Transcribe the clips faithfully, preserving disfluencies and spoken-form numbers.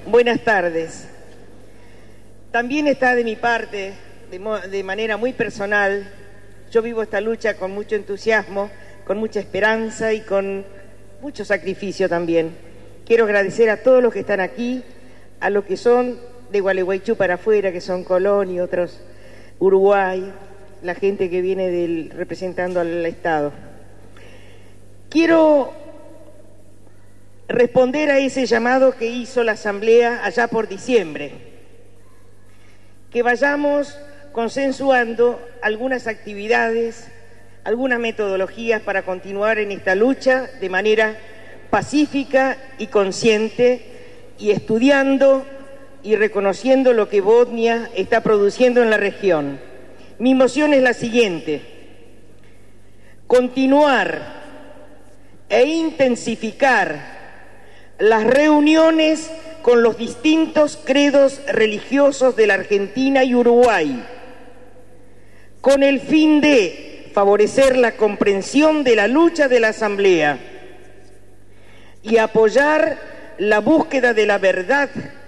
buenas tardes. También está de mi parte, de, de manera muy personal, yo vivo esta lucha con mucho entusiasmo, con mucha esperanza y con mucho sacrificio también. Quiero agradecer a todos los que están aquí, a los que son de Gualeguaychú para afuera, que son Colón y otros, Uruguay, la gente que viene del, representando al Estado. Quiero responder a ese llamado que hizo la Asamblea allá por diciembre, que vayamos consensuando algunas actividades, algunas metodologías para continuar en esta lucha de manera pacífica y consciente, y estudiando y reconociendo lo que Bosnia está produciendo en la región. Mi moción es la siguiente: continuar e intensificar las reuniones con los distintos credos religiosos de la Argentina y Uruguay, con el fin de favorecer la comprensión de la lucha de la Asamblea y apoyar la búsqueda de la verdad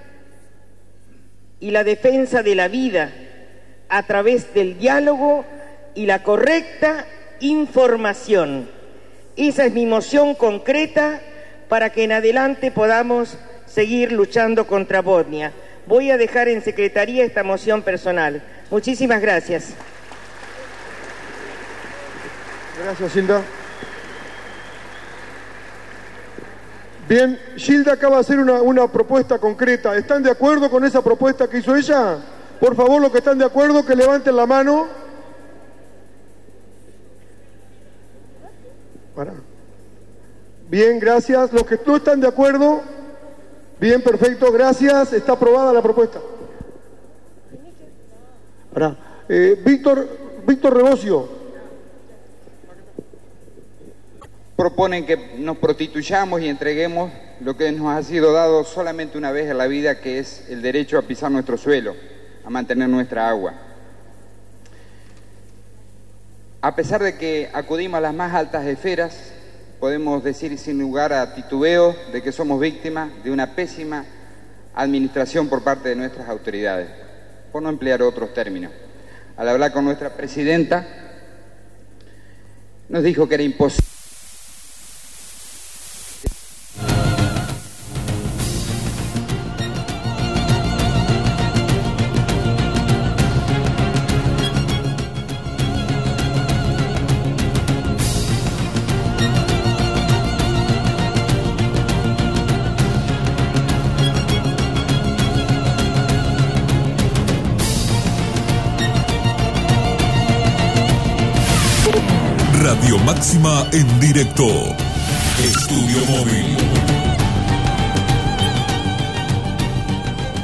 y la defensa de la vida a través del diálogo y la correcta información. Esa es mi moción concreta para que en adelante podamos seguir luchando contra Bosnia. Voy a dejar en secretaría esta moción personal. Muchísimas gracias. Gracias, Gilda. Bien, Gilda acaba de hacer una, una propuesta concreta. ¿Están de acuerdo con esa propuesta que hizo ella? Por favor, los que están de acuerdo, que levanten la mano. Para. Bien, gracias. Los que no están de acuerdo, bien, perfecto, gracias. Está aprobada la propuesta. Para. Eh, Víctor, Víctor Rebocio. Proponen que nos prostituyamos y entreguemos lo que nos ha sido dado solamente una vez en la vida, que es el derecho a pisar nuestro suelo, a mantener nuestra agua. A pesar de que acudimos a las más altas esferas, podemos decir sin lugar a titubeo de que somos víctimas de una pésima administración por parte de nuestras autoridades, por no emplear otros términos. Al hablar con nuestra presidenta, nos dijo que era imposible. Radio Máxima en directo. Estudio Móvil.